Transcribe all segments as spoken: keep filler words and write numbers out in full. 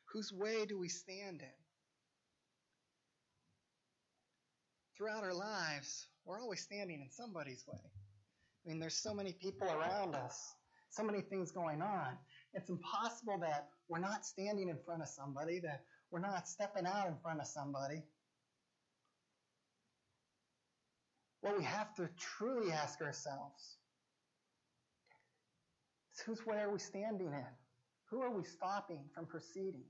Whose way do we stand in? Throughout our lives, we're always standing in somebody's way. I mean, there's so many people around us, so many things going on. It's impossible that we're not standing in front of somebody, that we're not stepping out in front of somebody. What we have to truly ask ourselves is, whose way are we standing in? Who are we stopping from proceeding?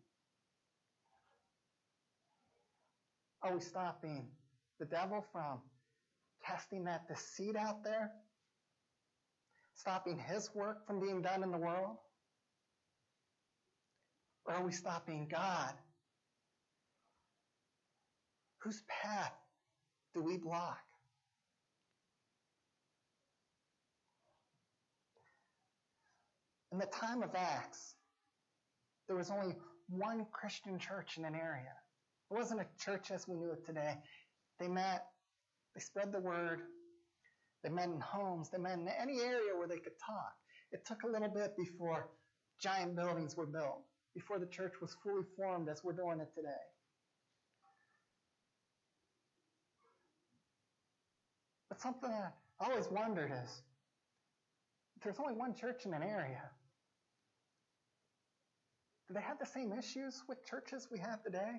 Are we stopping the devil from casting that deceit out there? Stopping his work from being done in the world? Or are we stopping God? Whose path do we block? In the time of Acts, there was only one Christian church in an area. It wasn't a church as we knew it today. They met, they spread the word, they met in homes, they met in any area where they could talk. It took a little bit before giant buildings were built, before the church was fully formed as we're doing it today. But something that I always wondered is, if there's only one church in an area, do they have the same issues with churches we have today?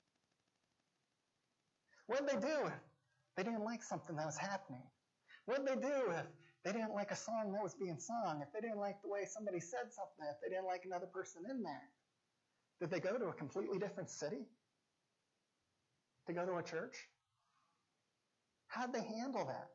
What did they do if they didn't like something that was happening? What did they do if they didn't like a song that was being sung? If they didn't like the way somebody said something? If they didn't like another person in there? Did they go to a completely different city to go to a church? How'd they handle that?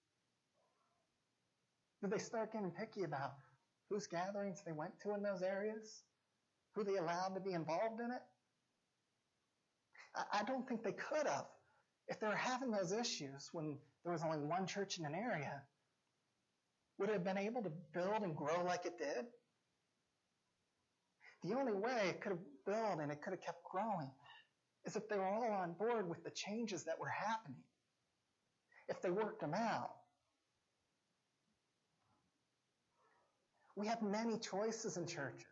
Did they start getting picky about whose gatherings they went to in those areas? Who they allowed to be involved in it? I, I don't think they could have. If they were having those issues when there was only one church in an area, would it have been able to build and grow like it did? The only way it could have built and it could have kept growing is if they were all on board with the changes that were happening. If they worked them out. We have many choices in churches.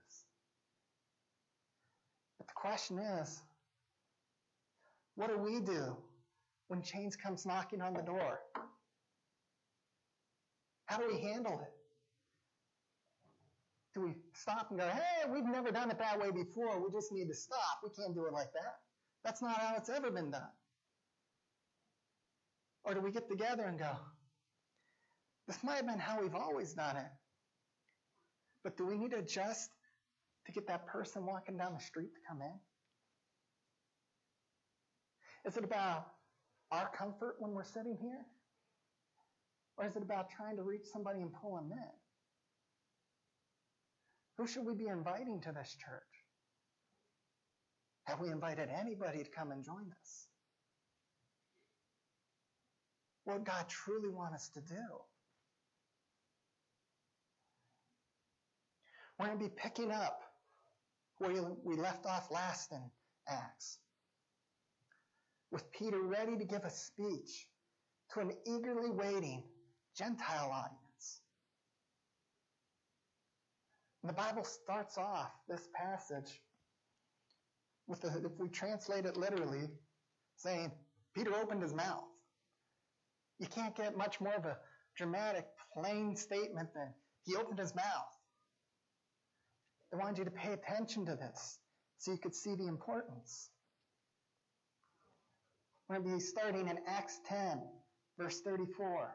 But the question is, what do we do when change comes knocking on the door? How do we handle it? Do we stop and go, hey, we've never done it that way before. We just need to stop. We can't do it like that. That's not how it's ever been done. Or do we get together and go, this might have been how we've always done it, but do we need to adjust to get that person walking down the street to come in? Is it about our comfort when we're sitting here? Or is it about trying to reach somebody and pull them in? Who should we be inviting to this church? Have we invited anybody to come and join us? What would God truly want us to do? We're going to be picking up where we left off last in Acts, with Peter ready to give a speech to an eagerly waiting Gentile audience. And the Bible starts off this passage with, the, if we translate it literally, saying, Peter opened his mouth. You can't get much more of a dramatic, plain statement than he opened his mouth. I wanted you to pay attention to this so you could see the importance. We're going to be starting in Acts ten, verse thirty-four.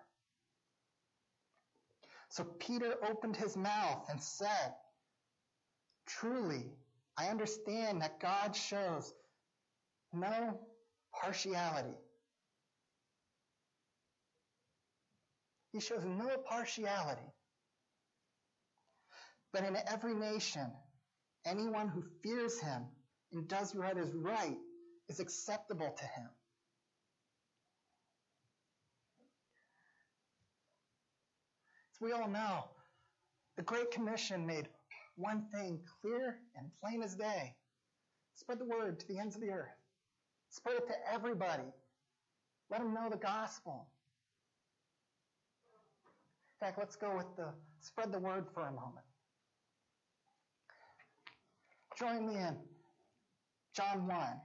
So Peter opened his mouth and said, truly, I understand that God shows no partiality. He shows no partiality. But in every nation, anyone who fears him and does what is right is acceptable to him. As we all know, the Great Commission made one thing clear and plain as day. Spread the word to the ends of the earth. Spread it to everybody. Let them know the gospel. In fact, let's go with the spread the word for a moment. Join me in John one.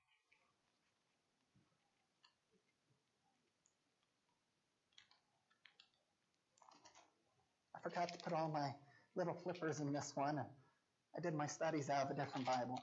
I forgot to put all my little flippers in this one, and I did my studies out of a different Bible.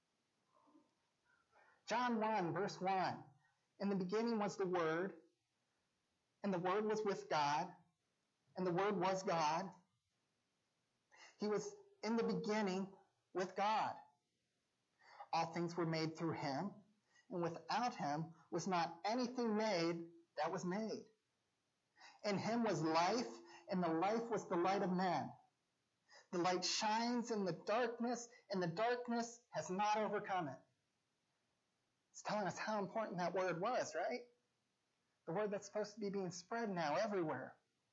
John one, verse one. In the beginning was the Word, and the Word was with God, and the Word was God. He was in the beginning with God. All things were made through him, and without him was not anything made that was made. In him was life, and the life was the light of men. The light shines in the darkness, and the darkness has not overcome it. It's telling us how important that word was, right? The word that's supposed to be being spread now everywhere.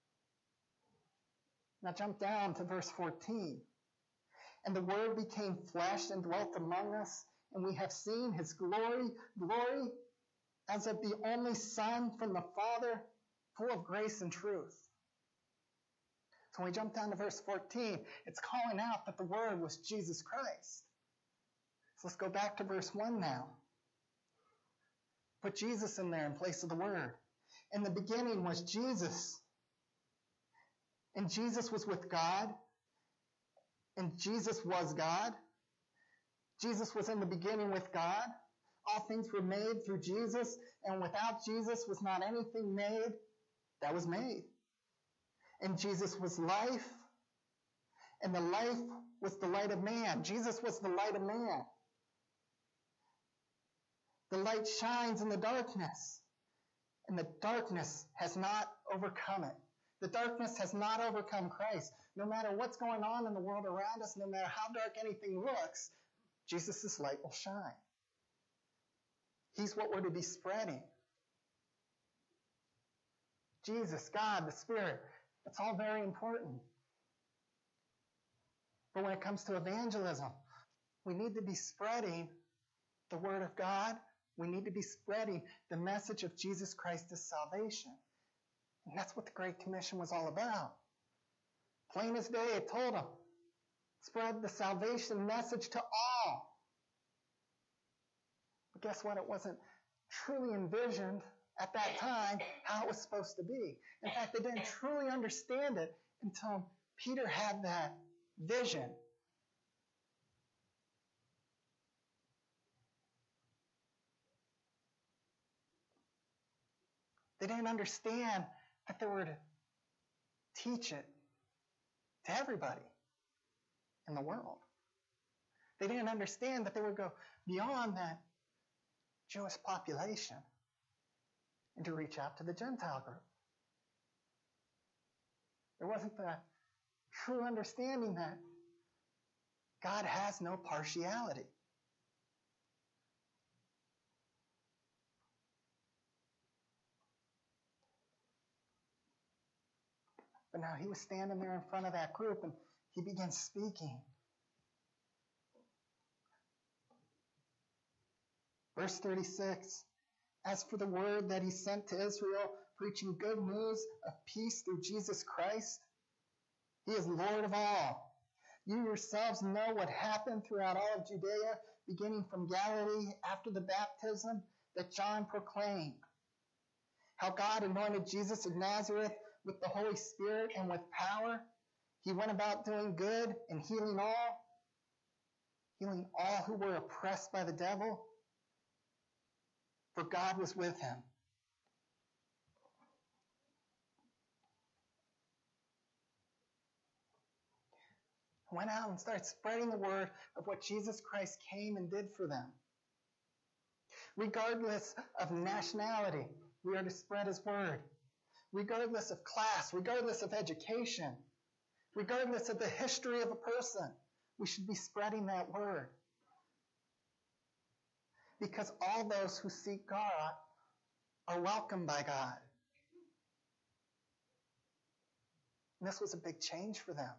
Now jump down to verse fourteen. And the Word became flesh and dwelt among us, and we have seen his glory, glory as of the only Son from the Father, full of grace and truth. So when we jump down to verse fourteen, it's calling out that the Word was Jesus Christ. So let's go back to verse one now. Put Jesus in there in place of the Word. In the beginning was Jesus, and Jesus was with God, and Jesus was God. Jesus was in the beginning with God. All things were made through Jesus, and without Jesus was not anything made that was made. And Jesus was life, and the life was the light of man. Jesus was the light of man. The light shines in the darkness, and the darkness has not overcome it. The darkness has not overcome Christ. No matter what's going on in the world around us, no matter how dark anything looks, Jesus' light will shine. He's what we're to be spreading. Jesus, God, the Spirit, it's all very important. But when it comes to evangelism, we need to be spreading the Word of God. We need to be spreading the message of Jesus Christ as salvation. And that's what the Great Commission was all about. Plain as day, it told them, spread the salvation message to all. But guess what? It wasn't truly envisioned at that time how it was supposed to be. In fact, they didn't truly understand it until Peter had that vision. They didn't understand that they were to teach it to everybody in the world. They didn't understand that they would go beyond that Jewish population and to reach out to the Gentile group. There wasn't the true understanding that God has no partiality. But now he was standing there in front of that group and he began speaking. Verse thirty-six, as for the word that he sent to Israel, preaching good news of peace through Jesus Christ, he is Lord of all. You yourselves know what happened throughout all of Judea, beginning from Galilee after the baptism that John proclaimed. How God anointed Jesus of Nazareth with the Holy Spirit and with power. He went about doing good and healing all, healing all who were oppressed by the devil, for God was with him. Went out and started spreading the word of what Jesus Christ came and did for them. Regardless of nationality, we are to spread his word. Regardless of class, regardless of education, regardless of the history of a person, we should be spreading that word. Because all those who seek God are welcomed by God. And this was a big change for them.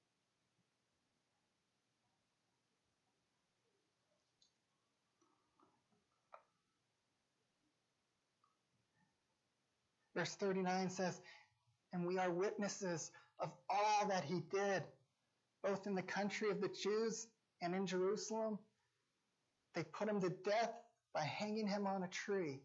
Verse thirty-nine says, and we are witnesses of all that he did, both in the country of the Jews and in Jerusalem, They put him to death by hanging him on a tree.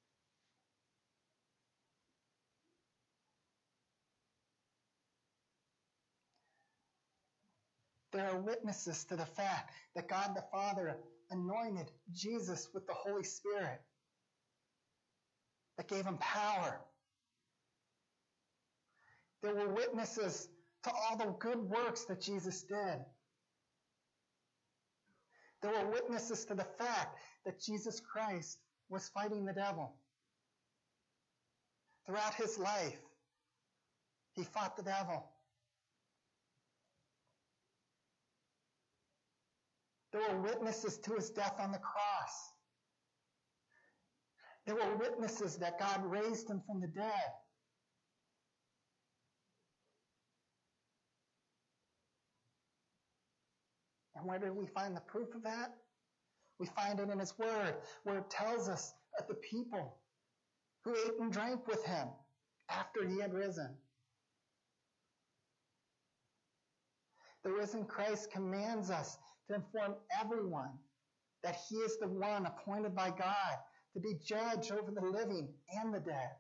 There are witnesses to the fact that God the Father anointed Jesus with the Holy Spirit, that gave him power. There were witnesses to all the good works that Jesus did. There were witnesses to the fact that Jesus Christ was fighting the devil. Throughout his life, he fought the devil. There were witnesses to his death on the cross. There were witnesses that God raised him from the dead. And where did we find the proof of that? We find it in his word, where it tells us of the people who ate and drank with him after he had risen. The risen Christ commands us to inform everyone that he is the one appointed by God to be judge over the living and the dead.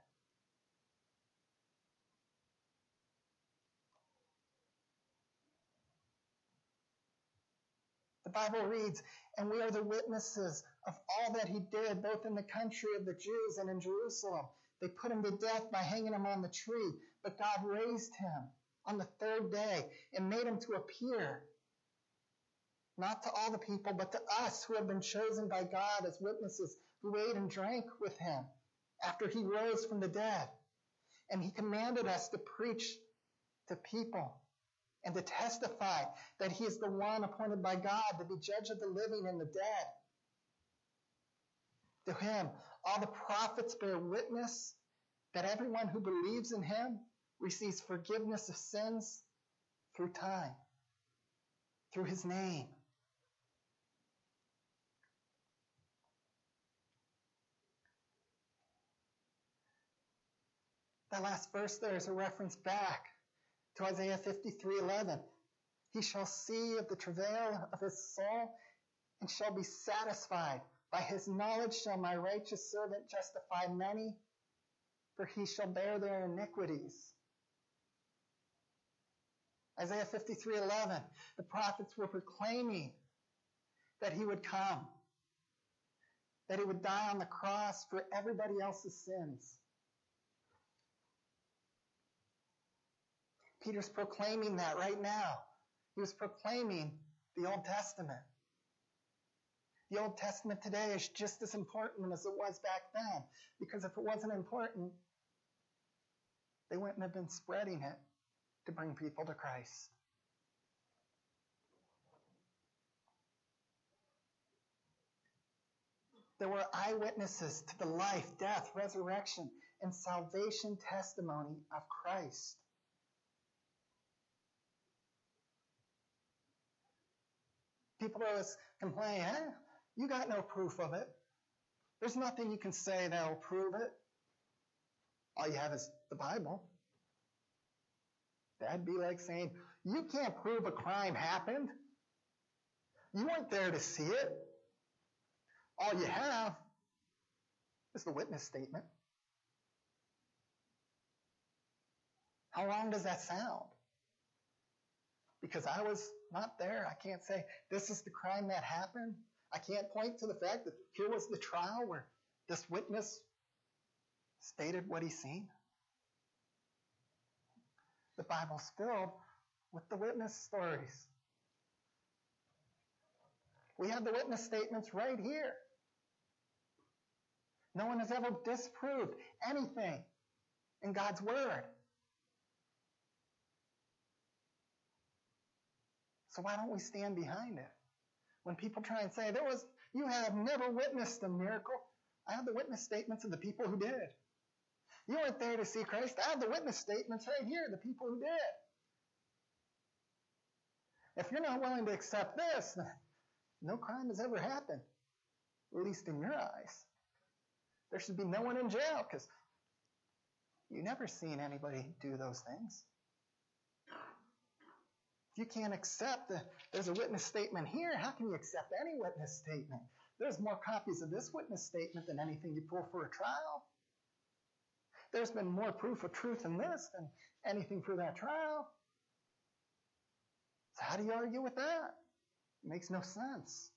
The Bible reads, and we are the witnesses of all that he did, both in the country of the Jews and in Jerusalem. They put him to death by hanging him on the tree, but God raised him on the third day and made him to appear, not to all the people, but to us who have been chosen by God as witnesses, who ate and drank with him after he rose from the dead. And he commanded us to preach to people and to testify that he is the one appointed by God to be judge of the living and the dead. To him, all the prophets bear witness that everyone who believes in him receives forgiveness of sins through time, through his name. That last verse there is a reference back to Isaiah fifty-three eleven. He shall see of the travail of his soul and shall be satisfied. By his knowledge shall my righteous servant justify many, for he shall bear their iniquities. Isaiah fifty-three eleven. The prophets were proclaiming that he would come, that he would die on the cross for everybody else's sins. Peter's proclaiming that right now. He was proclaiming the Old Testament. The Old Testament today is just as important as it was back then, because if it wasn't important, they wouldn't have been spreading it to bring people to Christ. There were eyewitnesses to the life, death, resurrection, and salvation testimony of Christ. People always complain, huh? You got no proof of it. There's nothing you can say that'll prove it. All you have is the Bible. That'd be like saying, you can't prove a crime happened. You weren't there to see it. All you have is the witness statement. How wrong does that sound? Because I was not there. I can't say, this is the crime that happened. I can't point to the fact that here was the trial where this witness stated what he's seen. The Bible's filled with the witness stories. We have the witness statements right here. No one has ever disproved anything in God's word. So why don't we stand behind it? When people try and say, there was, you have never witnessed a miracle. I have the witness statements of the people who did. You weren't there to see Christ. I have the witness statements right here, the people who did. If you're not willing to accept this, no crime has ever happened, at least in your eyes. There should be no one in jail because you've never seen anybody do those things. you can't accept the, there's a witness statement here, how can you accept any witness statement? There's more copies of this witness statement than anything you pull for a trial. There's been more proof of truth in this than anything for that trial. So how do you argue with that? It makes no sense.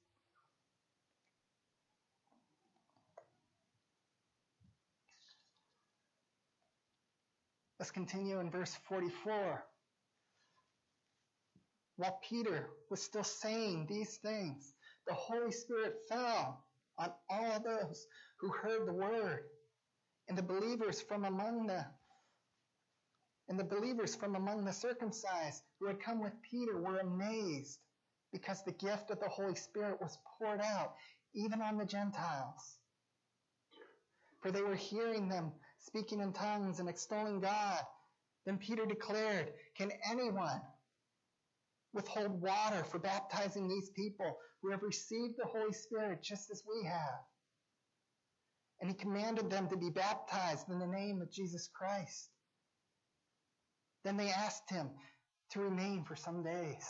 Let's continue in verse forty-four. While Peter was still saying these things, the Holy Spirit fell on all those who heard the word, and the believers from among the and the believers from among the circumcised who had come with Peter were amazed, because the gift of the Holy Spirit was poured out even on the Gentiles. For they were hearing them speaking in tongues and extolling God. Then Peter declared, "Can anyone withhold water for baptizing these people who have received the Holy Spirit just as we have?" And he commanded them to be baptized in the name of Jesus Christ. Then they asked him to remain for some days.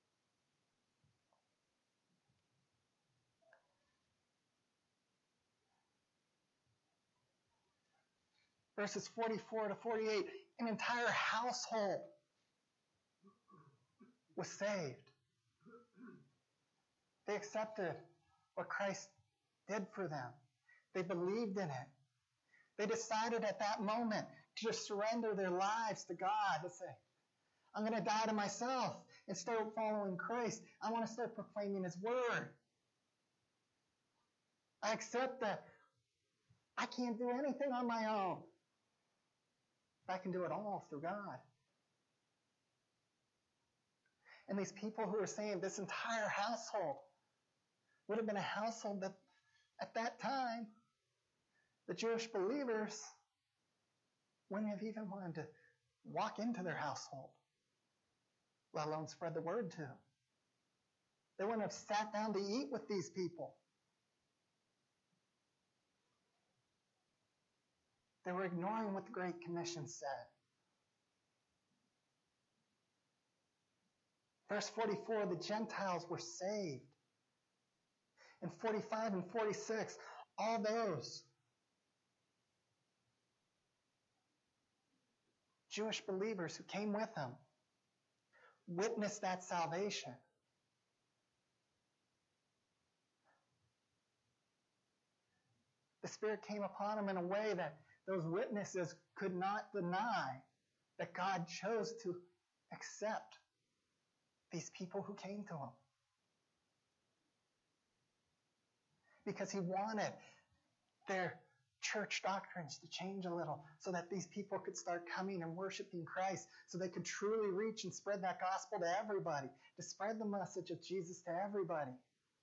Verses forty-four to forty-eight, an entire household was saved. They accepted what Christ did for them. They believed in it. They decided at that moment to just surrender their lives to God, to say, I'm going to die to myself and start following Christ. I want to start proclaiming His word. I accept that I can't do anything on my own. I can do it all through God. And these people who are saying this entire household would have been a household that at that time, the Jewish believers wouldn't have even wanted to walk into their household, let alone spread the word to. They wouldn't have sat down to eat with these people. They were ignoring what the Great Commission said. Verse forty-four, the Gentiles were saved. In forty-five and forty-six, all those Jewish believers who came with him witnessed that salvation. The Spirit came upon them in a way that those witnesses could not deny that God chose to accept these people who came to him. Because he wanted their church doctrines to change a little so that these people could start coming and worshiping Christ, so they could truly reach and spread that gospel to everybody, to spread the message of Jesus to everybody.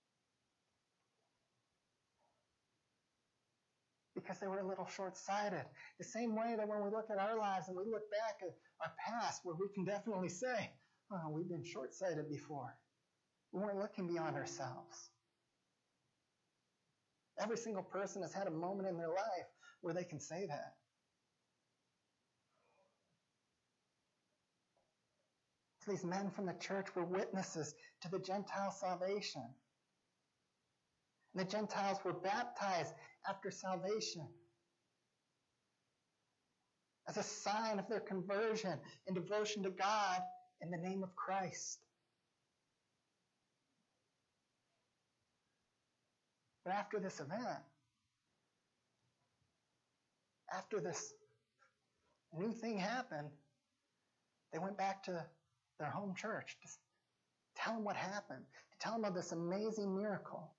Because they were a little short-sighted. The same way that when we look at our lives and we look back at our past, where we can definitely say, oh, we've been short-sighted before. We weren't looking beyond ourselves. Every single person has had a moment in their life where they can say that. So these men from the church were witnesses to the Gentile salvation. And the Gentiles were baptized after salvation as a sign of their conversion and devotion to God in the name of Christ. But after this event, after this new thing happened, they went back to their home church to tell them what happened, to tell them of this amazing miracle.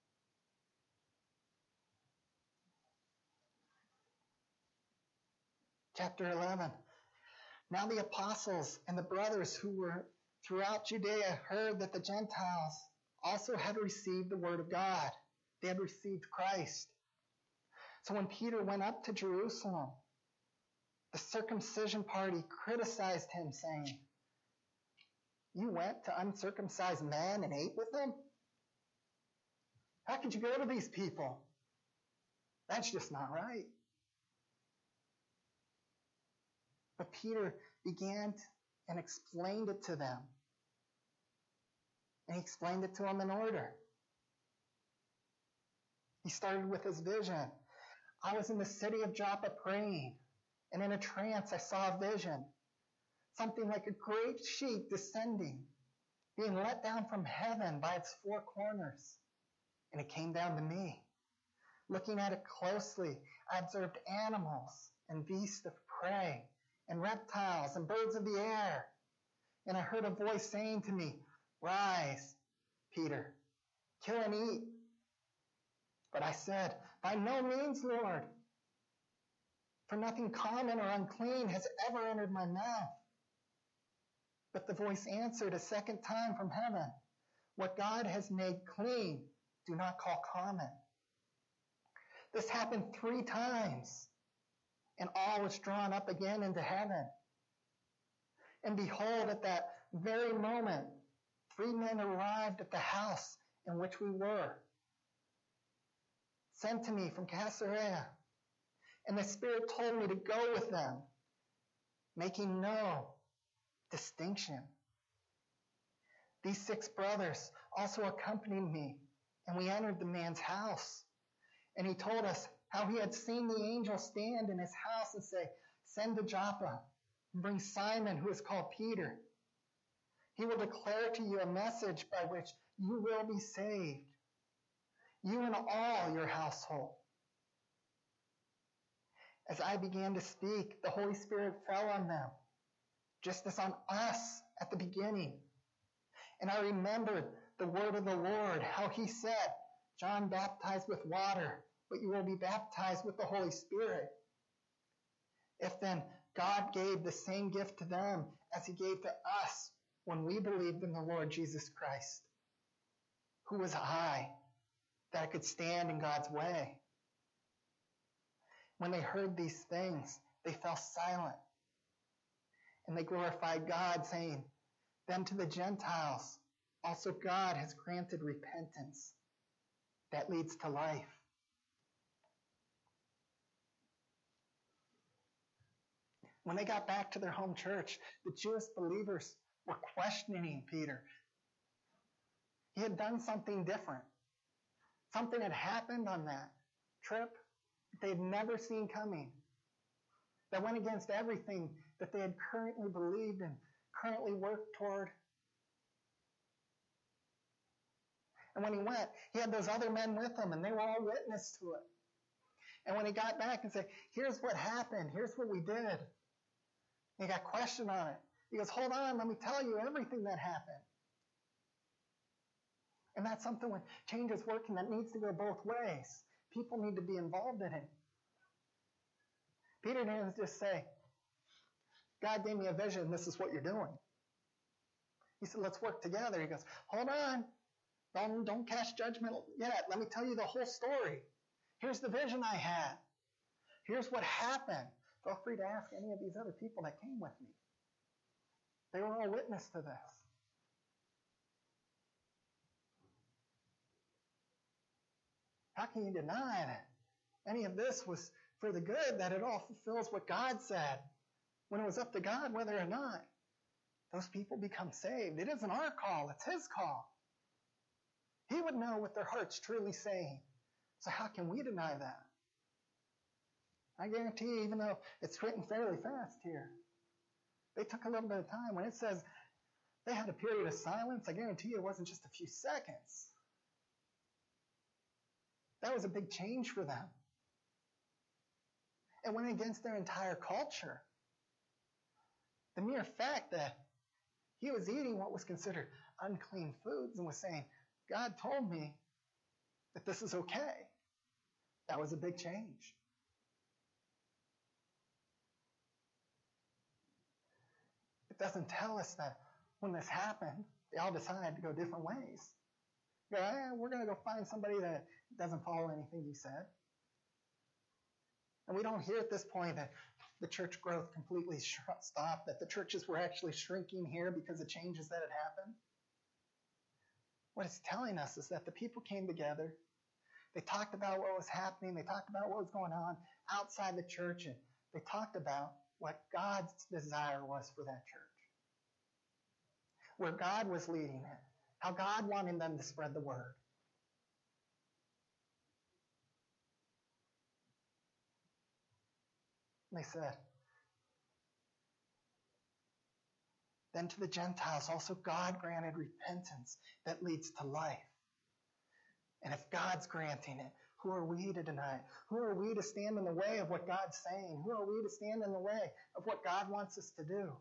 Chapter eleven. Now the apostles and the brothers who were throughout Judea heard that the Gentiles also had received the word of God. They had received Christ. So when Peter went up to Jerusalem, the circumcision party criticized him, saying, "You went to uncircumcised men and ate with them? How could you go to these people? That's just not right." But Peter began and explained it to them. And he explained it to them in order. He started with his vision. I was in the city of Joppa praying, and in a trance I saw a vision. Something like a great sheet descending, being let down from heaven by its four corners. And it came down to me. Looking at it closely, I observed animals and beasts of prey, and reptiles and birds of the air. And I heard a voice saying to me, Rise, Peter, kill and eat. But I said, By no means, Lord, for nothing common or unclean has ever entered my mouth. But the voice answered a second time from heaven, What God has made clean, do not call common. This happened three times, and all was drawn up again into heaven. And behold, at that very moment, three men arrived at the house in which we were, sent to me from Caesarea. And the Spirit told me to go with them, making no distinction. These six brothers also accompanied me, and we entered the man's house. And he told us how he had seen the angel stand in his house and say, Send to Joppa and bring Simon, who is called Peter. He will declare to you a message by which you will be saved, you and all your household. As I began to speak, the Holy Spirit fell on them, just as on us at the beginning. And I remembered the word of the Lord, how he said, John baptized with water, but you will be baptized with the Holy Spirit. If then God gave the same gift to them as he gave to us when we believed in the Lord Jesus Christ, who was I that I could stand in God's way? When they heard these things, they fell silent, and they glorified God, saying, Then to the Gentiles also God has granted repentance that leads to life. When they got back to their home church, the Jewish believers were questioning Peter. He had done something different. Something had happened on that trip that they had never seen coming, that went against everything that they had currently believed and currently worked toward. And when he went, he had those other men with him, and they were all witness to it. And when he got back and said, Here's what happened, here's what we did, he got questioned on it. He goes, Hold on, let me tell you everything that happened. And that's something when change is working that needs to go both ways. People need to be involved in it. Peter didn't just say, God gave me a vision, this is what you're doing. He said, let's work together. He goes, hold on. Don't, don't cast judgment yet. Let me tell you the whole story. Here's the vision I had. Here's what happened. Feel free to ask any of these other people that came with me. They were all witness to this. How can you deny that any of this was for the good, that it all fulfills what God said, when it was up to God whether or not those people become saved? It isn't our call, it's his call. He would know what their heart's truly saying. So how can we deny that? I guarantee you, even though it's written fairly fast here, they took a little bit of time. When it says they had a period of silence, I guarantee you it wasn't just a few seconds. That was a big change for them. It went against their entire culture. The mere fact that he was eating what was considered unclean foods and was saying, God told me that this is okay. That was a big change. It doesn't tell us that when this happened, they all decided to go different ways. Go, eh, we're going to go find somebody that doesn't follow anything you said. And we don't hear at this point that the church growth completely sh- stopped, that the churches were actually shrinking here because of changes that had happened. What it's telling us is that the people came together. They talked about what was happening. They talked about what was going on outside the church. And they talked about what God's desire was for that church, where God was leading it. how God wanted them to spread the word. And they said, then to the Gentiles also God granted repentance that leads to life. And if God's granting it, who are we to deny it? Who are we to stand in the way of what God's saying? Who are we to stand in the way of what God wants us to do?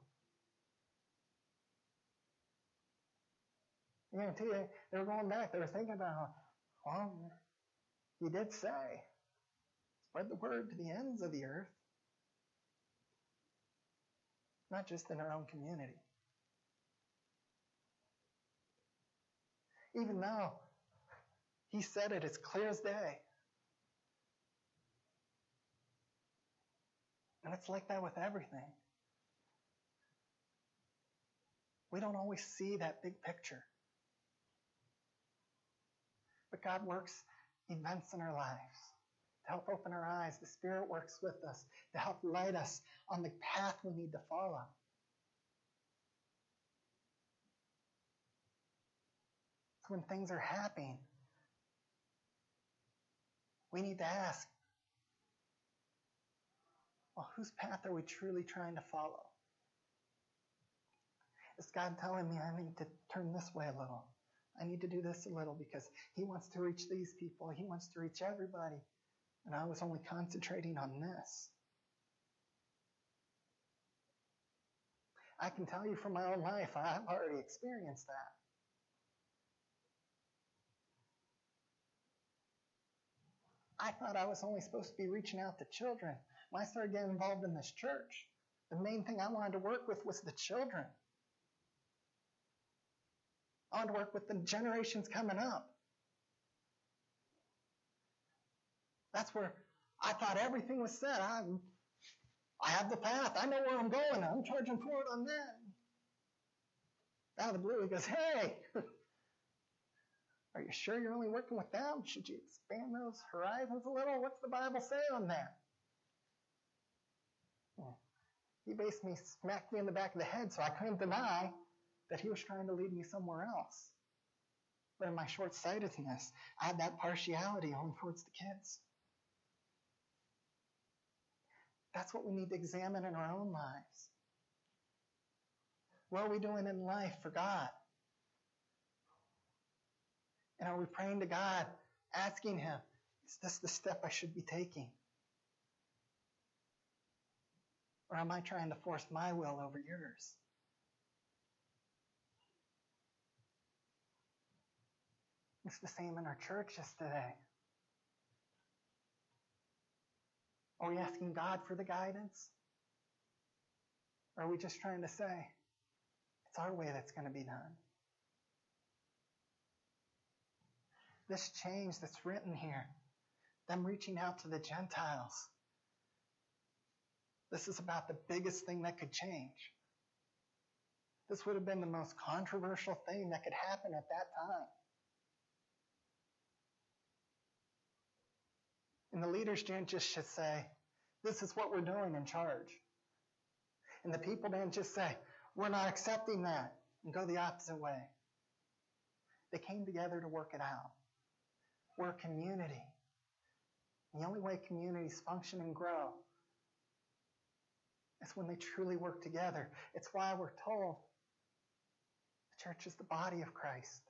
I guarantee you, they were going back. They were thinking about, well, he did say, spread the word to the ends of the earth. Not just in our own community. Even though he said it as clear as day. And it's like that with everything. We don't always see that big picture. But God works events in our lives to help open our eyes. The Spirit works with us to help light us on the path we need to follow. So when things are happening, we need to ask, well, whose path are we truly trying to follow? Is God telling me I need to turn this way a little? I need to do this a little because he wants to reach these people. He wants to reach everybody. And I was only concentrating on this. I can tell you from my own life, I've already experienced that. I thought I was only supposed to be reaching out to children. When I started getting involved in this church, the main thing I wanted to work with was the children. I wanted to work with the generations coming up. That's where I thought everything was set. I, I have the path. I know where I'm going. I'm charging forward on that. Out of the blue, he goes, hey, are you sure you're only working with them? Should you expand those horizons a little? What's the Bible say on that? Well, he basically smacked me in the back of the head, so I couldn't deny that he was trying to lead me somewhere else. But in my short-sightedness, I had that partiality on towards the kids. That's what we need to examine in our own lives. What are we doing in life for God? And are we praying to God, asking him, is this the step I should be taking? Or am I trying to force my will over yours? It's the same in our churches today. Are we asking God for the guidance? Or are we just trying to say, it's our way that's going to be done? This change that's written here, them reaching out to the Gentiles, this is about the biggest thing that could change. This would have been the most controversial thing that could happen at that time. And the leaders didn't just should say, this is what we're doing in charge. And the people didn't just say, we're not accepting that, and go the opposite way. They came together to work it out. We're a community. The only way communities function and grow is when they truly work together. It's why we're told the church is the body of Christ.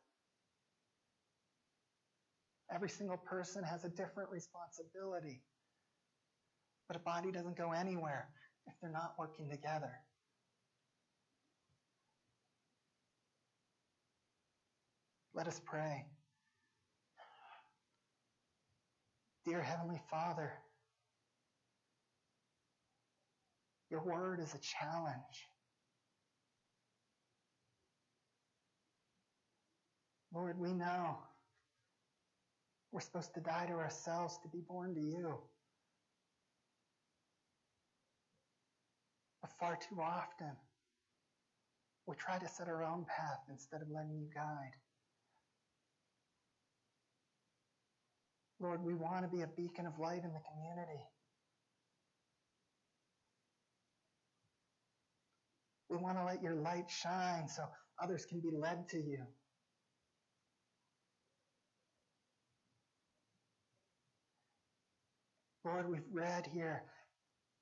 Every single person has a different responsibility. But a body doesn't go anywhere if they're not working together. Let us pray. Dear Heavenly Father, your word is a challenge. Lord, we know we're supposed to die to ourselves to be born to you. But far too often, we try to set our own path instead of letting you guide. Lord, we want to be a beacon of light in the community. We want to let your light shine so others can be led to you. Lord, we've read here